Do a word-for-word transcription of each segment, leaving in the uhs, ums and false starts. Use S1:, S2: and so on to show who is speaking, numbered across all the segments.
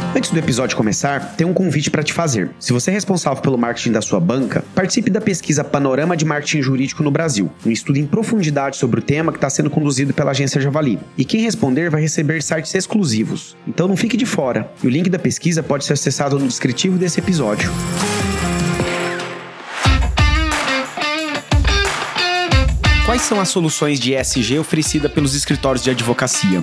S1: Antes do episódio começar, tem um convite para te fazer. Se você é responsável pelo marketing da sua banca, participe da pesquisa Panorama de Marketing Jurídico no Brasil, um estudo em profundidade sobre o tema que está sendo conduzido pela agência Javali. E quem responder vai receber sites exclusivos. Então não fique de fora. E o link da pesquisa pode ser acessado no descritivo desse episódio. Quais são as soluções de E S G oferecidas pelos escritórios de advocacia?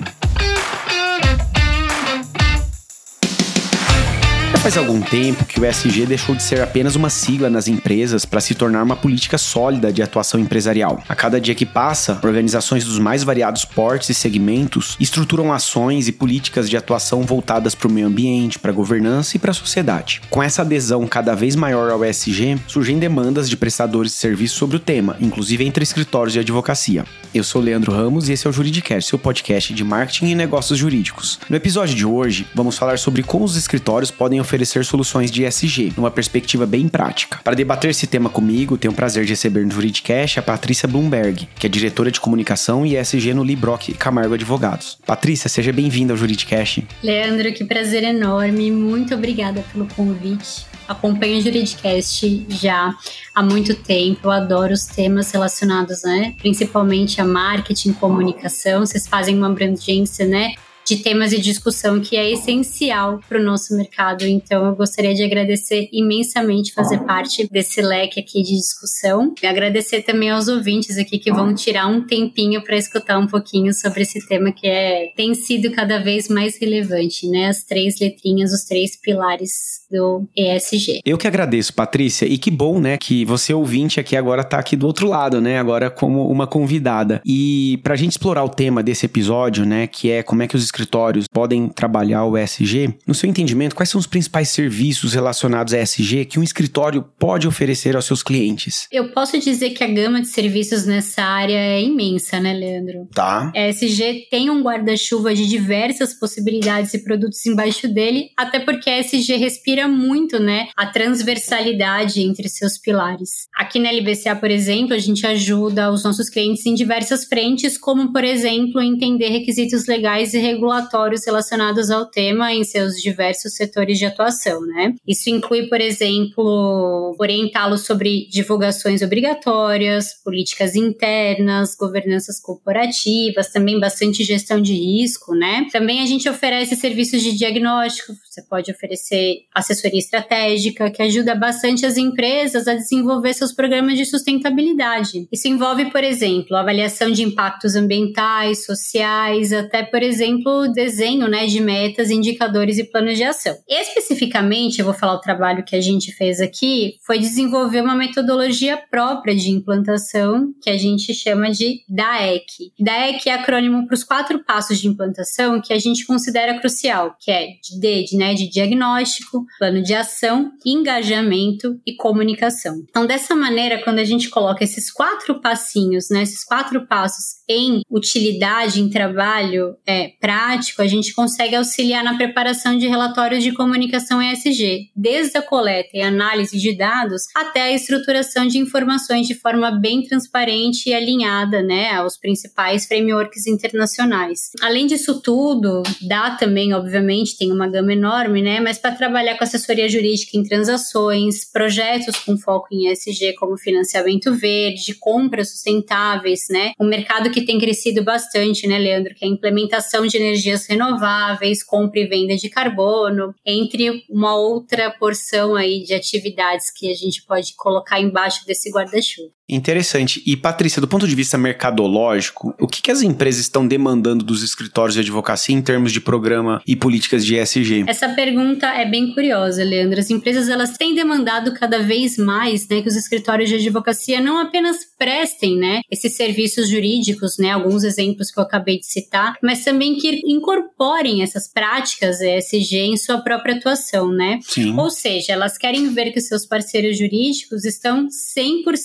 S1: Faz algum tempo que o E S G deixou de ser apenas uma sigla nas empresas para se tornar uma política sólida de atuação empresarial. A cada dia que passa, organizações dos mais variados portes e segmentos estruturam ações e políticas de atuação voltadas para o meio ambiente, para a governança e para a sociedade. Com essa adesão cada vez maior ao E S G, surgem demandas de prestadores de serviço sobre o tema, inclusive entre escritórios de advocacia. Eu sou Leandro Ramos e esse é o Juridicast, seu podcast de marketing e negócios jurídicos. No episódio de hoje, vamos falar sobre como os escritórios podem oferecer oferecer soluções de E S G, numa perspectiva bem prática. Para debater esse tema comigo, tenho o prazer de receber no Juridicast a Patrícia Bloomberg, que é diretora de comunicação e E S G no Librock Camargo Advogados. Patrícia, seja bem-vinda ao Juridicast.
S2: Leandro, que prazer enorme, muito obrigada pelo convite. Acompanho o Juridicast já há muito tempo, eu adoro os temas relacionados, né, principalmente a marketing e comunicação. Vocês fazem uma abrangência, né, de temas e discussão que é essencial para o nosso mercado. Então, eu gostaria de agradecer imensamente fazer parte desse leque aqui de discussão. E agradecer também aos ouvintes aqui que vão tirar um tempinho para escutar um pouquinho sobre esse tema que é, tem sido cada vez mais relevante, né? As três letrinhas, os três pilares do E S G.
S1: Eu que agradeço, Patrícia, e que bom, né, que você ouvinte aqui agora tá aqui do outro lado, né, agora como uma convidada. E pra gente explorar o tema desse episódio, né, que é como é que os escritórios podem trabalhar o E S G, no seu entendimento, quais são os principais serviços relacionados a E S G que um escritório pode oferecer aos seus clientes?
S2: Eu posso dizer que a gama de serviços nessa área é imensa, né, Leandro?
S1: Tá.
S2: E S G tem um guarda-chuva de diversas possibilidades e produtos embaixo dele, até porque a E S G respira muito, né, a transversalidade entre seus pilares. Aqui na L B C A, por exemplo, a gente ajuda os nossos clientes em diversas frentes, como, por exemplo, entender requisitos legais e regulatórios relacionados ao tema em seus diversos setores de atuação, né? Isso inclui, por exemplo, orientá-los sobre divulgações obrigatórias, políticas internas, governanças corporativas, também bastante gestão de risco, né? Também a gente oferece serviços de diagnóstico, você pode oferecer assessoria estratégica, que ajuda bastante as empresas a desenvolver seus programas de sustentabilidade. Isso envolve, por exemplo, avaliação de impactos ambientais, sociais, até, por exemplo, o desenho, né, de metas, indicadores e planos de ação. Especificamente, eu vou falar o trabalho que a gente fez aqui, foi desenvolver uma metodologia própria de implantação, que a gente chama de D A E C. D A E C é acrônimo para os quatro passos de implantação que a gente considera crucial, que é D de, né, de diagnóstico, plano de ação, engajamento e comunicação. Então, dessa maneira, quando a gente coloca esses quatro passinhos, né, esses quatro passos em utilidade, em trabalho é, prático, a gente consegue auxiliar na preparação de relatórios de comunicação E S G, desde a coleta e análise de dados até a estruturação de informações de forma bem transparente e alinhada, né, aos principais frameworks internacionais. Além disso tudo, dá também, obviamente, tem uma gama enorme, né, mas para trabalhar com assessoria jurídica em transações, projetos com foco em E S G como financiamento verde, compras sustentáveis, né, um mercado que tem crescido bastante, né, Leandro, que é a implementação de energias renováveis, compra e venda de carbono, entre uma outra porção aí de atividades que a gente pode colocar embaixo desse guarda-chuva.
S1: Interessante. E, Patrícia, do ponto de vista mercadológico, o que, que as empresas estão demandando dos escritórios de advocacia em termos de programa e políticas de E S G?
S2: Essa pergunta é bem curiosa, Leandro. As empresas, elas têm demandado cada vez mais, né, que os escritórios de advocacia não apenas prestem, né, esses serviços jurídicos, né, alguns exemplos que eu acabei de citar, mas também que incorporem essas práticas E S G em sua própria atuação, né?
S1: Sim.
S2: Ou seja, elas querem ver que os seus parceiros jurídicos estão cem por cento alinhados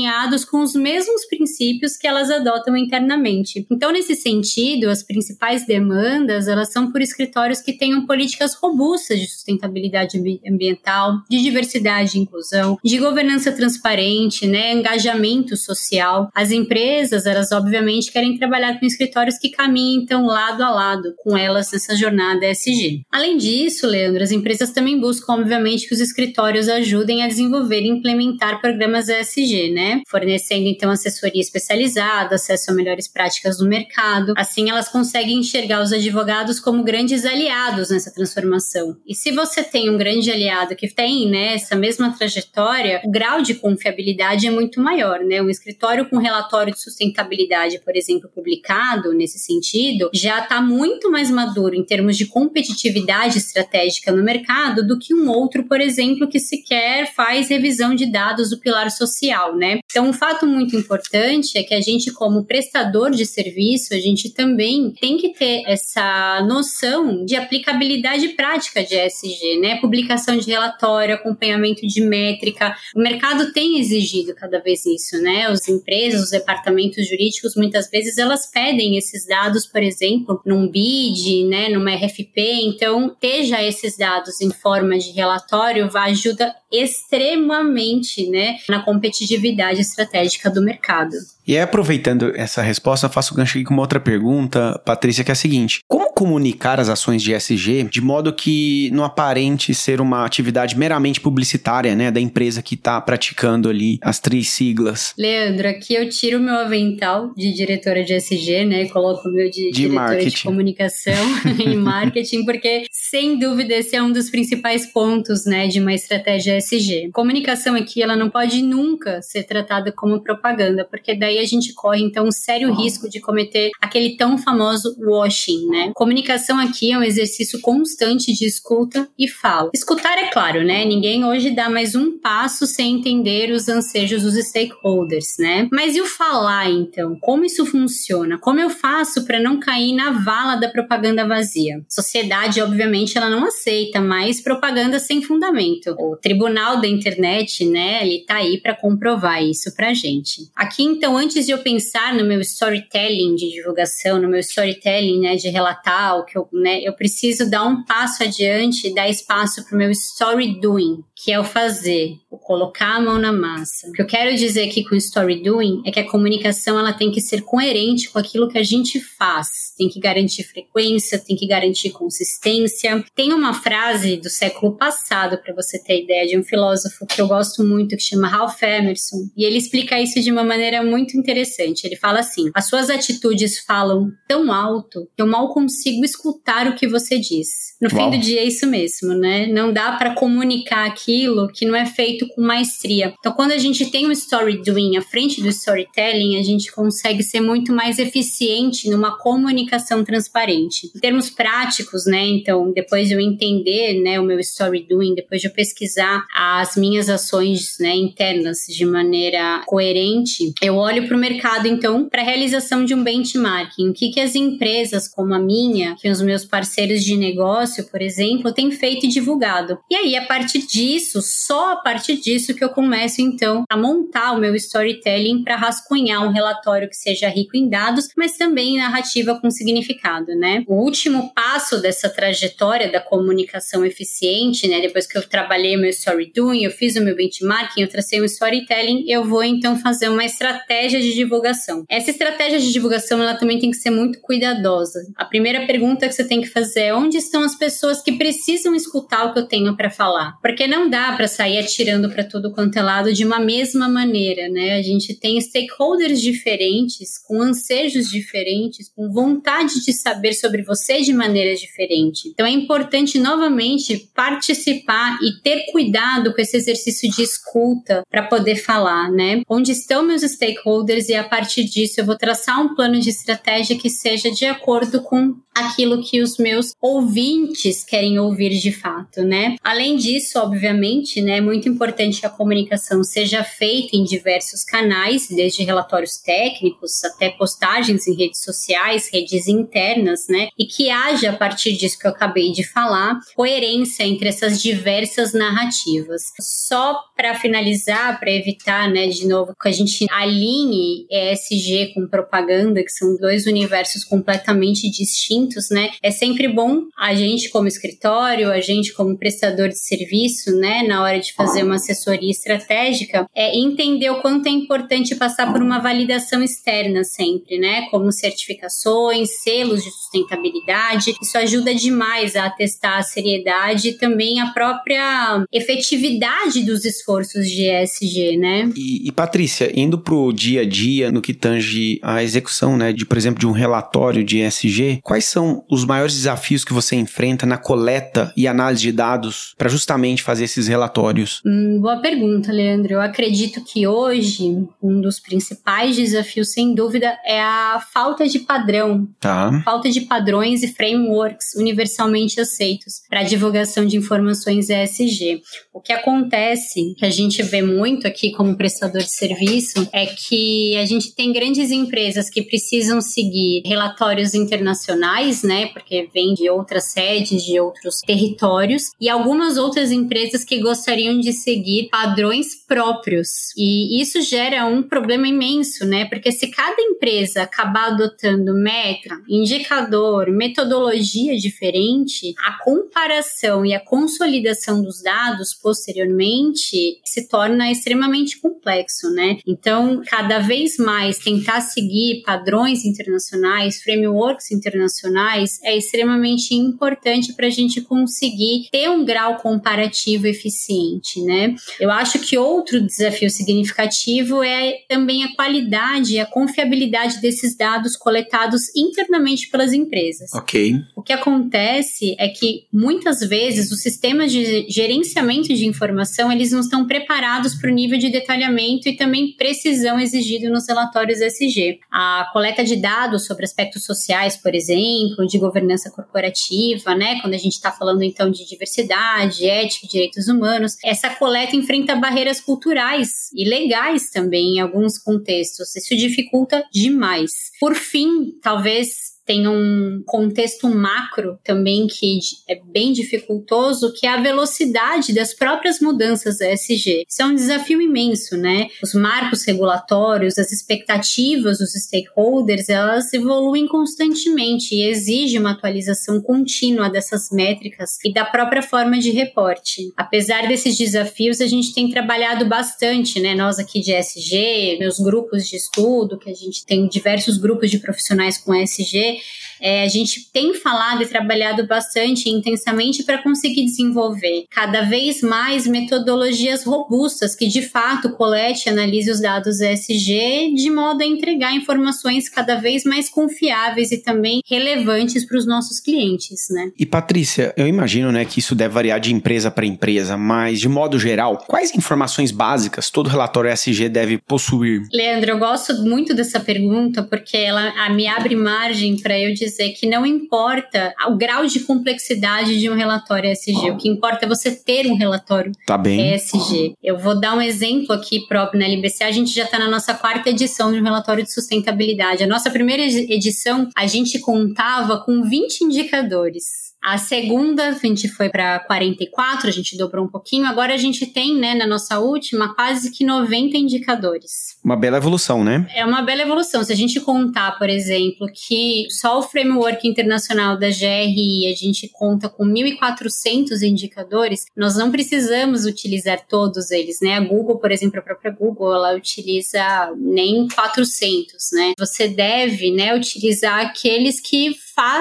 S2: alinhados com os mesmos princípios que elas adotam internamente. Então, nesse sentido, as principais demandas, elas são por escritórios que tenham políticas robustas de sustentabilidade ambiental, de diversidade e inclusão, de governança transparente, né, engajamento social. As empresas, elas obviamente querem trabalhar com escritórios que caminhem, então, lado a lado com elas nessa jornada E S G. Além disso, Leandro, as empresas também buscam, obviamente, que os escritórios ajudem a desenvolver e implementar programas E S G, né, fornecendo, então, assessoria especializada, acesso a melhores práticas do mercado. Assim, elas conseguem enxergar os advogados como grandes aliados nessa transformação. E se você tem um grande aliado que tem, né, essa mesma trajetória, o grau de confiabilidade é muito maior, né? Um escritório com relatório de sustentabilidade, por exemplo, publicado nesse sentido, já está muito mais maduro em termos de competitividade estratégica no mercado do que um outro, por exemplo, que sequer faz revisão de dados do pilar social, né? Então, um fato muito importante é que a gente, como prestador de serviço, a gente também tem que ter essa noção de aplicabilidade prática de E S G, né? Publicação de relatório, acompanhamento de métrica. O mercado tem exigido cada vez isso, né? As empresas, os departamentos jurídicos, muitas vezes elas pedem esses dados, por exemplo, num B I D, né? Numa R F P. Então, ter já esses dados em forma de relatório vai ajuda extremamente, né, na competitividade estratégica do mercado.
S1: E aí, aproveitando essa resposta, eu faço o gancho aqui com uma outra pergunta, Patrícia, que é a seguinte: como comunicar as ações de E S G de modo que não aparente ser uma atividade meramente publicitária, né, da empresa que está praticando ali as três siglas?
S2: Leandro, aqui eu tiro o meu avental de diretora de E S G, né, coloco o meu de, de diretora marketing. de comunicação e marketing, porque, sem dúvida, esse é um dos principais pontos, né, de uma estratégia E S G. Comunicação aqui, ela não pode nunca ser tratada como propaganda, porque daí a gente corre, então, um sério risco de cometer aquele tão famoso washing, né? Comunicação aqui é um exercício constante de escuta e fala. Escutar é claro, né? Ninguém hoje dá mais um passo sem entender os ansejos dos stakeholders, né? Mas e o falar, então? Como isso funciona? Como eu faço para não cair na vala da propaganda vazia? Sociedade, obviamente, ela não aceita mais propaganda sem fundamento. O tribunal da internet, né? Ele tá aí para comprovar isso pra gente. Aqui, então, antes de eu pensar no meu storytelling de divulgação, no meu storytelling, né, de relatar o que eu, né, eu preciso dar um passo adiante e dar espaço para o meu story doing, que é o fazer, o colocar a mão na massa. O que eu quero dizer aqui com story doing é que a comunicação ela tem que ser coerente com aquilo que a gente faz. Tem que garantir frequência, tem que garantir consistência. Tem uma frase do século passado, para você ter ideia, de um filósofo que eu gosto muito, que chama Ralph Emerson, e ele explica isso de uma maneira muito interessante. Ele fala assim: as suas atitudes falam tão alto que eu mal consigo escutar o que você diz. No Uau. fim do dia é isso mesmo, né? Não dá para comunicar aquilo que não é feito com maestria. Então, quando a gente tem um story doing à frente do storytelling, a gente consegue ser muito mais eficiente numa comunicação transparente. Em termos práticos, né? Então, depois de eu entender, né, o meu story doing, depois de eu pesquisar as minhas ações, né, internas de maneira coerente, eu olho para o mercado, então, para a realização de um benchmarking. O que, que as empresas como a minha, que os meus parceiros de negócio, por exemplo, têm feito e divulgado. E aí, a partir disso, só a partir disso que eu começo, então, a montar o meu storytelling para rascunhar um relatório que seja rico em dados, mas também em narrativa com significado, né? O último passo dessa trajetória da comunicação eficiente, né? Depois que eu trabalhei meu story doing, eu fiz o meu benchmarking, eu tracei um storytelling, eu vou, então, fazer uma estratégia de divulgação. Essa estratégia de divulgação, ela também tem que ser muito cuidadosa. A primeira pergunta que você tem que fazer é: onde estão as pessoas que precisam escutar o que eu tenho para falar? Porque não dá para sair atirando para tudo quanto é lado de uma mesma maneira, né? A gente tem stakeholders diferentes, com ansejos diferentes, com vontade de saber sobre você de maneira diferente. Então é importante, novamente, participar e ter cuidado com esse exercício de escuta para poder falar, né? Onde estão meus stakeholders stakeholders e a partir disso eu vou traçar um plano de estratégia que seja de acordo com aquilo que os meus ouvintes querem ouvir de fato, né? Além disso, obviamente, né, é muito importante que a comunicação seja feita em diversos canais, desde relatórios técnicos até postagens em redes sociais, redes internas, né? E que haja, a partir disso que eu acabei de falar, coerência entre essas diversas narrativas. Só para finalizar, para evitar, né, de novo, que a gente alinhe E S G com propaganda, que são dois universos completamente distintos, né? É sempre bom a gente como escritório, a gente como prestador de serviço, né, na hora de fazer uma assessoria estratégica, é entender o quanto é importante passar por uma validação externa sempre, né? Como certificações, selos de sustentabilidade. Isso ajuda demais a atestar a seriedade e também a própria efetividade dos esforços de E S G, né?
S1: E, e Patrícia, indo pro dia a dia, no que tange a execução, né, de, por exemplo, de um relatório de E S G, quais são os maiores desafios que você enfrenta na coleta e análise de dados para justamente fazer esses relatórios?
S2: Hum, boa pergunta, Leandro. Eu acredito que hoje um dos principais desafios, sem dúvida, é a falta de padrão.
S1: Tá.
S2: Falta de padrões e frameworks universalmente aceitos para a divulgação de informações E S G. O que acontece, que a gente vê muito aqui como prestador de serviço, é que a gente tem grandes empresas que precisam seguir relatórios internacionais, né, porque vem de outras sedes, de outros territórios, e algumas outras empresas que gostariam de seguir padrões próprios. E isso gera um problema imenso, né, porque se cada empresa acabar adotando meta, indicador, metodologia diferente, a comparação e a consolidação dos dados posteriormente se torna extremamente complexo, né? Então, cada vez mais tentar seguir padrões internacionais, frameworks internacionais, é extremamente importante para a gente conseguir ter um grau comparativo eficiente, né? Eu acho que outro desafio significativo é também a qualidade e a confiabilidade desses dados coletados internamente pelas empresas.
S1: Ok.
S2: O que acontece é que muitas vezes os sistemas de gerenciamento de informação, eles não estão preparados para o nível de detalhamento e também precisão exigido nos relatórios E S G. A coleta de dados sobre aspectos sociais, por exemplo, de governança corporativa, né? Quando a gente está falando então de diversidade, ética e direitos humanos, essa coleta enfrenta barreiras culturais e legais também em alguns contextos. Isso dificulta demais. Por fim, talvez tem um contexto macro também que é bem dificultoso, que é a velocidade das próprias mudanças da E S G. Isso é um desafio imenso, né? Os marcos regulatórios, as expectativas dos stakeholders, elas evoluem constantemente e exigem uma atualização contínua dessas métricas e da própria forma de reporte. Apesar desses desafios, a gente tem trabalhado bastante, né? Nós aqui de E S G, meus grupos de estudo, que a gente tem diversos grupos de profissionais com E S G, É, a gente tem falado e trabalhado bastante e intensamente para conseguir desenvolver cada vez mais metodologias robustas que de fato colete e analise os dados E S G de modo a entregar informações cada vez mais confiáveis e também relevantes para os nossos clientes, né?
S1: E Patrícia, eu imagino, né, que isso deve variar de empresa para empresa, mas de modo geral, quais informações básicas todo relatório E S G deve possuir?
S2: Leandro, eu gosto muito dessa pergunta porque ela me abre margem para eu dizer que não importa o grau de complexidade de um relatório E S G, o que importa é você ter um relatório
S1: tá bem.
S2: E S G. Eu vou dar um exemplo aqui próprio na L B C, a gente já está na nossa quarta edição de um relatório de sustentabilidade. A nossa primeira edição, a gente contava com vinte indicadores. A segunda, a gente foi para quarenta e quatro, a gente dobrou um pouquinho. Agora a gente tem, né, na nossa última, quase que noventa indicadores.
S1: Uma bela evolução, né?
S2: É uma bela evolução. Se a gente contar, por exemplo, que só o framework internacional da G R I a gente conta com mil e quatrocentos indicadores, nós não precisamos utilizar todos eles, né? A Google, por exemplo, a própria Google, ela utiliza nem quatrocentos, né? Você deve, né, utilizar aqueles que faz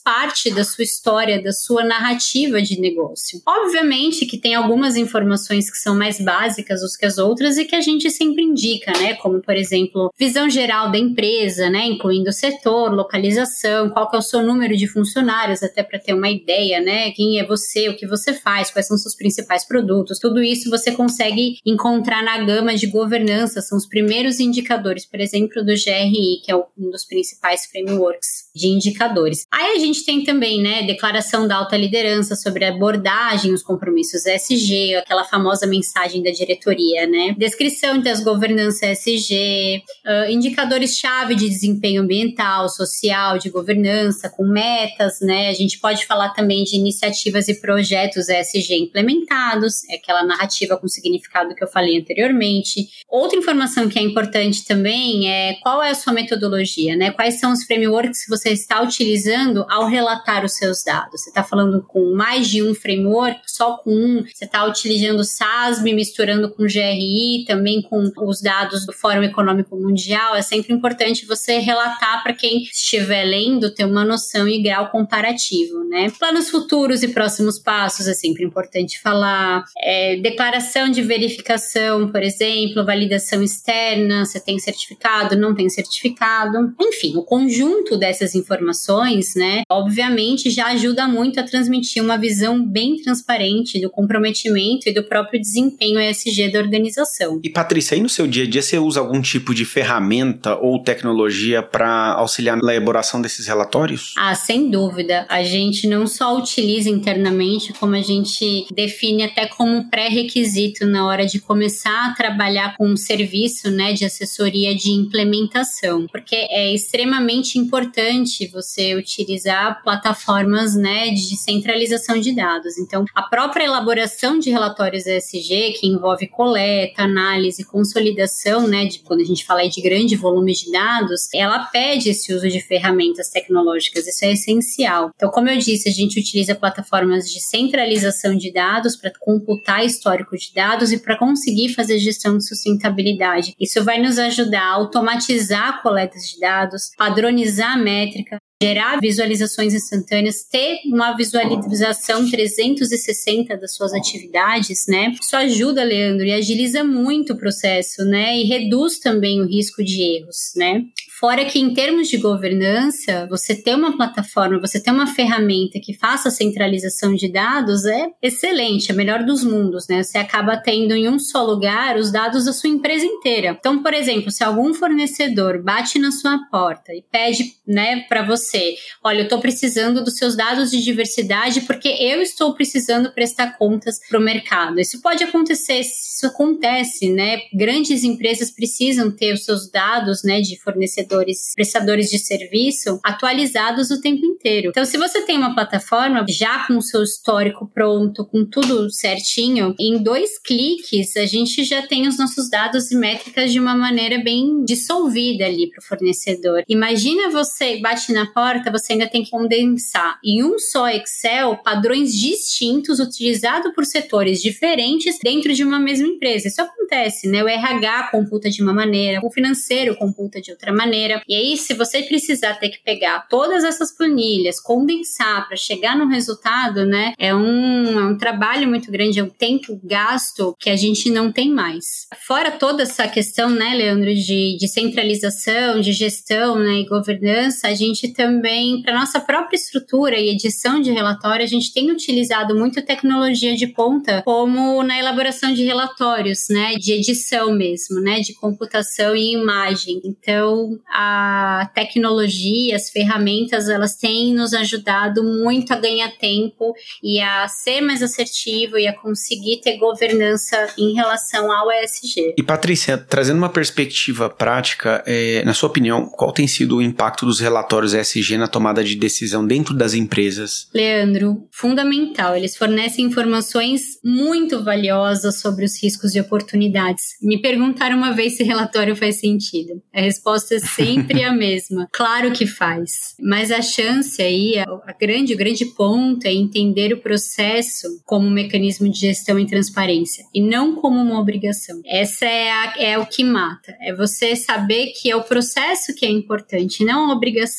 S2: parte da sua história, da sua narrativa de negócio. Obviamente que tem algumas informações que são mais básicas do que as outras e que a gente sempre indica, né? Como, por exemplo, visão geral da empresa, né? Incluindo o setor, localização, qual que é o seu número de funcionários, até para ter uma ideia, né? Quem é você, o que você faz, quais são os seus principais produtos. Tudo isso você consegue encontrar na gama de governança, são os primeiros indicadores, por exemplo, do G R I, que é um dos principais frameworks de indicadores. Aí a gente tem também, né, declaração da alta liderança sobre a abordagem, os compromissos E S G, aquela famosa mensagem da diretoria, né? Descrição das governanças E S G, uh, indicadores-chave de desempenho ambiental, social, de governança, com metas, né? A gente pode falar também de iniciativas e projetos E S G implementados, é aquela narrativa com significado que eu falei anteriormente. Outra informação que é importante também é qual é a sua metodologia, né? Quais são os frameworks que você está utilizando ao relatar os seus dados. Você está falando com mais de um framework, só com um, você está utilizando o S A S B, misturando com o G R I, também com os dados do Fórum Econômico Mundial. É sempre importante você relatar para quem estiver lendo, ter uma noção e grau comparativo, né? Planos futuros e próximos passos é sempre importante falar. É, declaração de verificação, por exemplo, validação externa, você tem certificado, não tem certificado. Enfim, o conjunto dessas informações, né, obviamente já ajuda muito a transmitir uma visão bem transparente do comprometimento e do próprio desempenho E S G da organização.
S1: E Patrícia, aí no seu dia a dia você usa algum tipo de ferramenta ou tecnologia para auxiliar na elaboração desses relatórios?
S2: Ah, sem dúvida. A gente não só utiliza internamente, como a gente define até como pré-requisito na hora de começar a trabalhar com um serviço, né, de assessoria de implementação, porque é extremamente importante você utilizar plataformas, né, de centralização de dados. Então, a própria elaboração de relatórios E S G, que envolve coleta, análise, consolidação, né, de, quando a gente fala de grande volume de dados, ela pede esse uso de ferramentas tecnológicas, isso é essencial. Então, como eu disse, a gente utiliza plataformas de centralização de dados para computar histórico de dados e para conseguir fazer gestão de sustentabilidade. Isso vai nos ajudar a automatizar coletas de dados, padronizar a métrica, gerar visualizações instantâneas, ter uma visualização trezentos e sessenta das suas atividades, né? Isso ajuda, Leandro, e agiliza muito o processo, né? E reduz também o risco de erros, né? Fora que, em termos de governança, você ter uma plataforma, você ter uma ferramenta que faça a centralização de dados é excelente, é a melhor dos mundos, né? Você acaba tendo em um só lugar os dados da sua empresa inteira. Então, por exemplo, se algum fornecedor bate na sua porta e pede, né, para você, olha, eu estou precisando dos seus dados de diversidade porque eu estou precisando prestar contas para o mercado. Isso pode acontecer, isso acontece, né? Grandes empresas precisam ter os seus dados, né, de fornecedores, prestadores de serviço atualizados o tempo inteiro. Então, se você tem uma plataforma já com o seu histórico pronto, com tudo certinho, em dois cliques a gente já tem os nossos dados e métricas de uma maneira bem dissolvida ali para o fornecedor. Imagina você bate na porta, você ainda tem que condensar em um só Excel padrões distintos utilizados por setores diferentes dentro de uma mesma empresa. Isso acontece, né? O R H computa de uma maneira, o financeiro computa de outra maneira. E aí, se você precisar ter que pegar todas essas planilhas, condensar para chegar no resultado, né, é um, é um trabalho muito grande, é um tempo gasto que a gente não tem mais. Fora toda essa questão, né, Leandro, de, de centralização, de gestão, né, e governança, a gente também, para nossa própria estrutura e edição de relatório, a gente tem utilizado muito tecnologia de ponta, como na elaboração de relatórios, né, de edição mesmo, né, de computação e imagem. Então, a tecnologia, as ferramentas, elas têm nos ajudado muito a ganhar tempo e a ser mais assertivo e a conseguir ter governança em relação ao E S G.
S1: E Patrícia, trazendo uma perspectiva prática, é, na sua opinião, qual tem sido o impacto dos relatórios E S G na tomada de decisão dentro das empresas?
S2: Leandro, fundamental. Eles fornecem informações muito valiosas sobre os riscos e oportunidades. Me perguntaram uma vez se relatório faz sentido. A resposta é sempre a mesma. Claro que faz. Mas a chance aí, a, a grande, o grande ponto é entender o processo como um mecanismo de gestão e transparência e não como uma obrigação. Essa é, a, é o que mata. É você saber que é o processo que é importante, não a obrigação em si.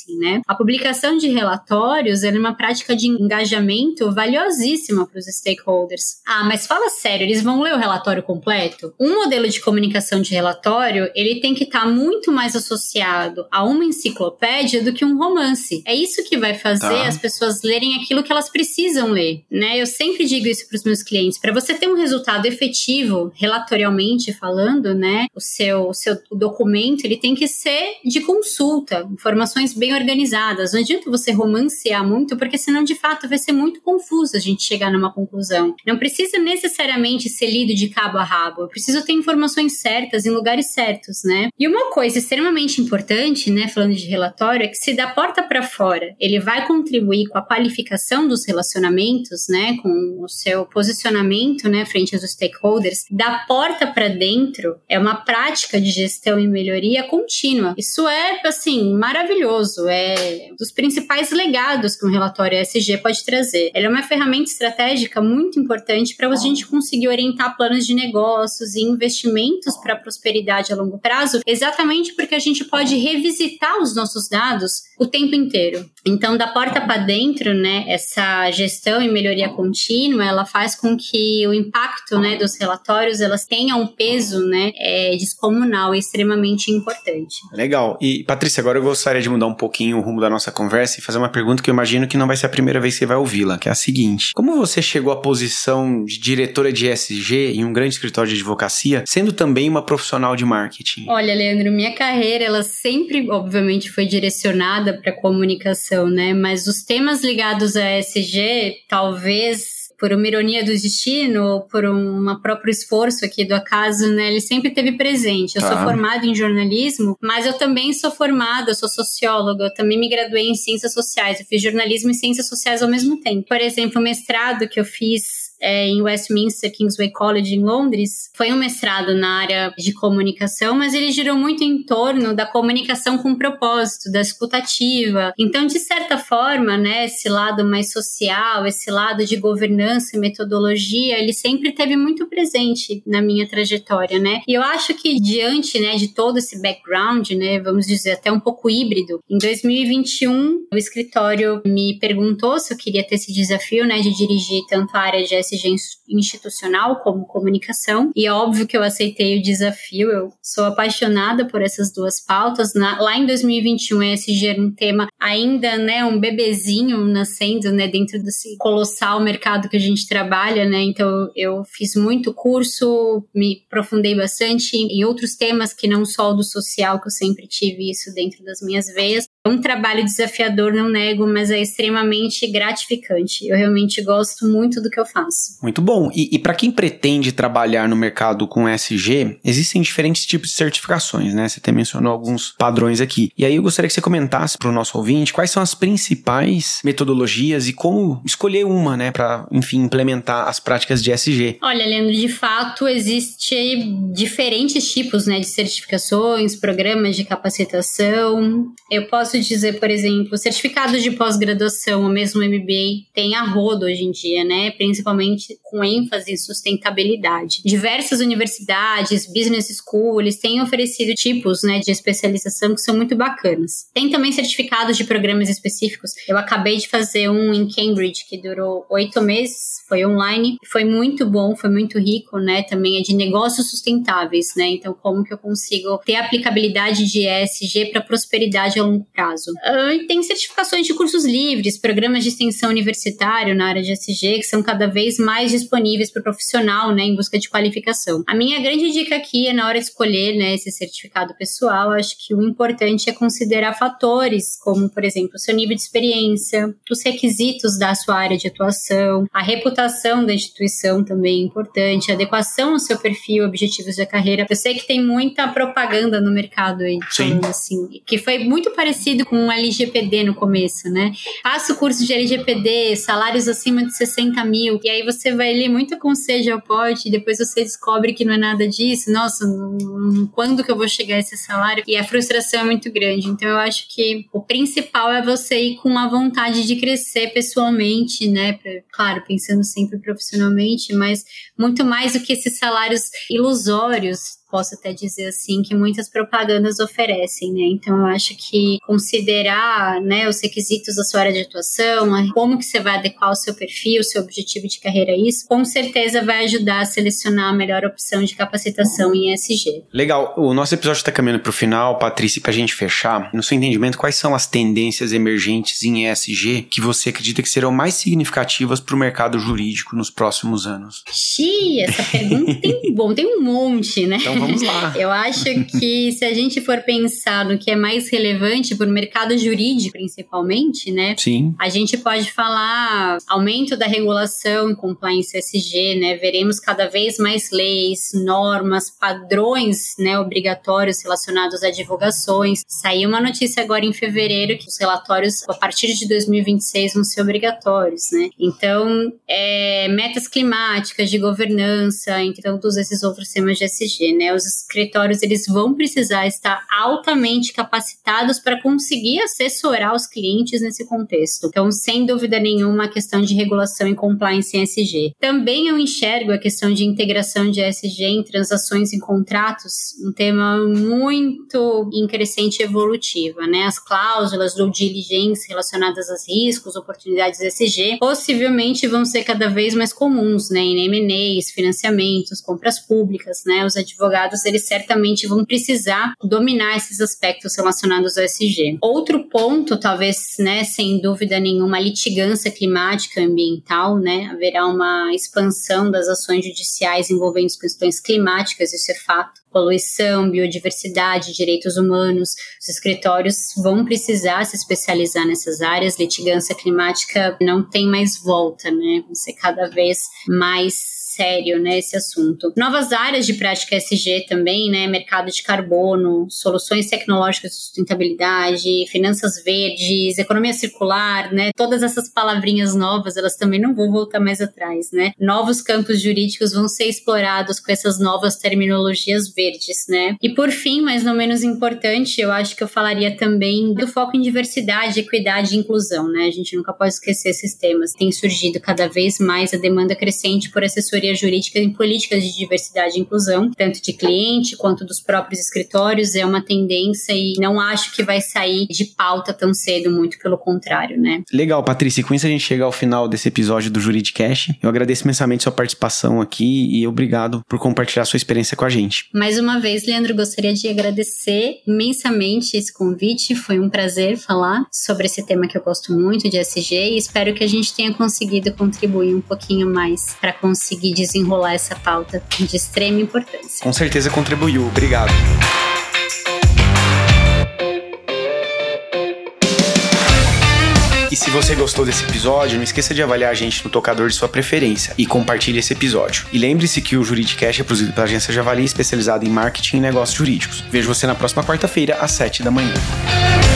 S2: assim, né? A publicação de relatórios é uma prática de engajamento valiosíssima para os stakeholders. Ah, mas fala sério, eles vão ler o relatório completo? Um modelo de comunicação de relatório, ele tem que estar muito mais associado a uma enciclopédia do que um romance. É isso que vai fazer tá. as pessoas lerem aquilo que elas precisam ler, né? Eu sempre digo isso para os meus clientes. Para você ter um resultado efetivo, relatorialmente falando, né? O seu, o seu documento, ele tem que ser de consulta, informações bem organizadas. Não adianta você romancear muito, porque senão, de fato, vai ser muito confuso a gente chegar numa conclusão. Não precisa necessariamente ser lido de cabo a rabo. Eu preciso ter informações certas em lugares certos, né? E uma coisa extremamente importante, né, falando de relatório, é que se da porta para fora ele vai contribuir com a qualificação dos relacionamentos, né, com o seu posicionamento, né, frente aos stakeholders, da porta para dentro é uma prática de gestão e melhoria contínua. Isso é, assim, maravilhoso. É um dos principais legados que um relatório E S G pode trazer. Ele é uma ferramenta estratégica muito importante para a gente conseguir orientar planos de negócios e investimentos para a prosperidade a longo prazo, exatamente porque a gente pode revisitar os nossos dados o tempo inteiro. Então, da porta para dentro, né, essa gestão e melhoria contínua, ela faz com que o impacto, né, dos relatórios, elas tenham um peso, né, é, descomunal e extremamente importante.
S1: Legal. E, Patrícia, agora eu gostaria de mudar um pouquinho o rumo da nossa conversa e fazer uma pergunta que eu imagino que não vai ser a primeira vez que você vai ouvi-la, que é a seguinte: como você chegou à posição de diretora de E S G em um grande escritório de advocacia, sendo também uma profissional de marketing?
S2: Olha, Leandro, minha carreira, ela sempre, obviamente, foi direcionada para comunicação, né? Mas os temas ligados a E S G, talvez por uma ironia do destino ou por um próprio esforço aqui do acaso, né, ele sempre esteve presente. Eu tá. sou formada em jornalismo, mas eu também sou formada, eu sou socióloga, eu também me graduei em ciências sociais, eu fiz jornalismo e ciências sociais ao mesmo tempo. Por exemplo, o mestrado que eu fiz É, em Westminster Kingsway College, em Londres, foi um mestrado na área de comunicação, mas ele girou muito em torno da comunicação com propósito, da escutativa. Então, de certa forma, né, esse lado mais social, esse lado de governança e metodologia, ele sempre esteve muito presente na minha trajetória, né? E eu acho que diante, né, de todo esse background, né, vamos dizer, até um pouco híbrido, em dois mil e vinte e um, o escritório me perguntou se eu queria ter esse desafio, né, de dirigir tanto a área de E S G institucional como comunicação, e é óbvio que eu aceitei o desafio. Eu sou apaixonada por essas duas pautas. Na, lá em dois mil e vinte e um, E S G era um tema ainda, né, um bebezinho nascendo, né, dentro desse colossal mercado que a gente trabalha, né, então eu fiz muito curso, me aprofundei bastante em outros temas que não só o do social, que eu sempre tive isso dentro das minhas veias. É um trabalho desafiador, não nego, mas é extremamente gratificante. Eu realmente gosto muito do que eu faço.
S1: Muito bom. E, e para quem pretende trabalhar no mercado com E S G, existem diferentes tipos de certificações, né? Você até mencionou alguns padrões aqui. E aí eu gostaria que você comentasse para o nosso ouvinte quais são as principais metodologias e como escolher uma, né, para, enfim, implementar as práticas de E S G.
S2: Olha, Leandro, de fato, existem diferentes tipos, né, de certificações, programas de capacitação. Eu posso dizer, por exemplo, certificados de pós-graduação, ou mesmo M B A, tem a rodo hoje em dia, né? Principalmente com ênfase em sustentabilidade. Diversas universidades, business school, eles têm oferecido tipos, né, de especialização que são muito bacanas. Tem também certificados de programas específicos. Eu acabei de fazer um em Cambridge, que durou oito meses, foi online, foi muito bom, foi muito rico, né? Também é de negócios sustentáveis, né? Então, como que eu consigo ter aplicabilidade de E S G para prosperidade a longo prazo? Uh, e tem certificações de cursos livres, programas de extensão universitário na área de E S G, que são cada vez mais disponíveis para o profissional, né, em busca de qualificação. A minha grande dica aqui é, na hora de escolher, né, esse certificado pessoal, acho que o importante é considerar fatores como, por exemplo, o seu nível de experiência, os requisitos da sua área de atuação, a reputação da instituição também é importante, a adequação ao seu perfil, objetivos da carreira. Eu sei que tem muita propaganda no mercado aí, falando assim, que foi muito parecido com o L G P D no começo, né? Faça o curso de L G P D, salários acima de sessenta mil, e aí você vai ler muito com sede ao pote, e depois você descobre que não é nada disso. Nossa, não, quando que eu vou chegar a esse salário? E a frustração é muito grande. Então eu acho que o principal é você ir com a vontade de crescer pessoalmente, né? Pra, claro, pensando sempre profissionalmente, mas muito mais do que esses salários ilusórios. posso até dizer assim, que muitas propagandas oferecem, né? Então eu acho que considerar, né, os requisitos da sua área de atuação, como que você vai adequar o seu perfil, o seu objetivo de carreira a isso, com certeza vai ajudar a selecionar a melhor opção de capacitação em E S G.
S1: Legal, o nosso episódio está caminhando para o final, Patrícia, para a gente fechar, no seu entendimento, quais são as tendências emergentes em E S G que você acredita que serão mais significativas para o mercado jurídico nos próximos anos?
S2: Xiii, essa pergunta tem, bom, tem um monte, né?
S1: Então vamos lá.
S2: Eu acho que se a gente for pensar no que é mais relevante para o mercado jurídico, principalmente, né?
S1: Sim.
S2: A gente pode falar aumento da regulação em compliance E S G, né? Veremos cada vez mais leis, normas, padrões, né, obrigatórios relacionados a divulgações. Saiu uma notícia agora em fevereiro que os relatórios, a partir de dois mil e vinte e seis, vão ser obrigatórios, né? Então, é, metas climáticas de governança, entre todos esses outros temas de E S G, né? Os escritórios, eles vão precisar estar altamente capacitados para conseguir assessorar os clientes nesse contexto. Então, sem dúvida nenhuma, a questão de regulação e compliance em E S G. Também eu enxergo a questão de integração de E S G em transações e contratos, um tema muito em crescente evolutiva, né? As cláusulas do diligence relacionadas aos riscos, oportunidades E S G, possivelmente vão ser cada vez mais comuns, né? Em M and As, financiamentos, compras públicas, né? Os advogados, eles certamente vão precisar dominar esses aspectos relacionados ao E S G. Outro ponto, talvez, né, sem dúvida nenhuma, a litigância climática e ambiental, né? Haverá uma expansão das ações judiciais envolvendo as questões climáticas, isso é fato. Poluição, biodiversidade, direitos humanos. Os escritórios vão precisar se especializar nessas áreas. Litigância climática não tem mais volta, né? Vai ser cada vez mais sério, né, esse assunto. Novas áreas de prática E S G também, né, mercado de carbono, soluções tecnológicas de sustentabilidade, finanças verdes, economia circular, né, todas essas palavrinhas novas, elas também não vão voltar mais atrás, né. Novos campos jurídicos vão ser explorados com essas novas terminologias verdes, né. E por fim, mas não menos importante, eu acho que eu falaria também do foco em diversidade, equidade e inclusão, né. A gente nunca pode esquecer esses temas. Tem surgido cada vez mais a demanda crescente por assessoria jurídica em políticas de diversidade e inclusão, tanto de cliente quanto dos próprios escritórios. É uma tendência e não acho que vai sair de pauta tão cedo, muito pelo contrário, né?
S1: Legal, Patrícia. E com isso a gente chega ao final desse episódio do Juridicast. Eu agradeço imensamente sua participação aqui e obrigado por compartilhar sua experiência com a gente.
S2: Mais uma vez, Leandro, gostaria de agradecer imensamente esse convite. Foi um prazer falar sobre esse tema que eu gosto muito, de E S G, e espero que a gente tenha conseguido contribuir um pouquinho mais para conseguir desenrolar essa pauta de extrema importância.
S1: Com certeza contribuiu. Obrigado. E se você gostou desse episódio, não esqueça de avaliar a gente no tocador de sua preferência e compartilhe esse episódio. E lembre-se que o Juridicast é produzido pela agência Javali, especializada em marketing e negócios jurídicos. Vejo você na próxima quarta-feira, às sete da manhã.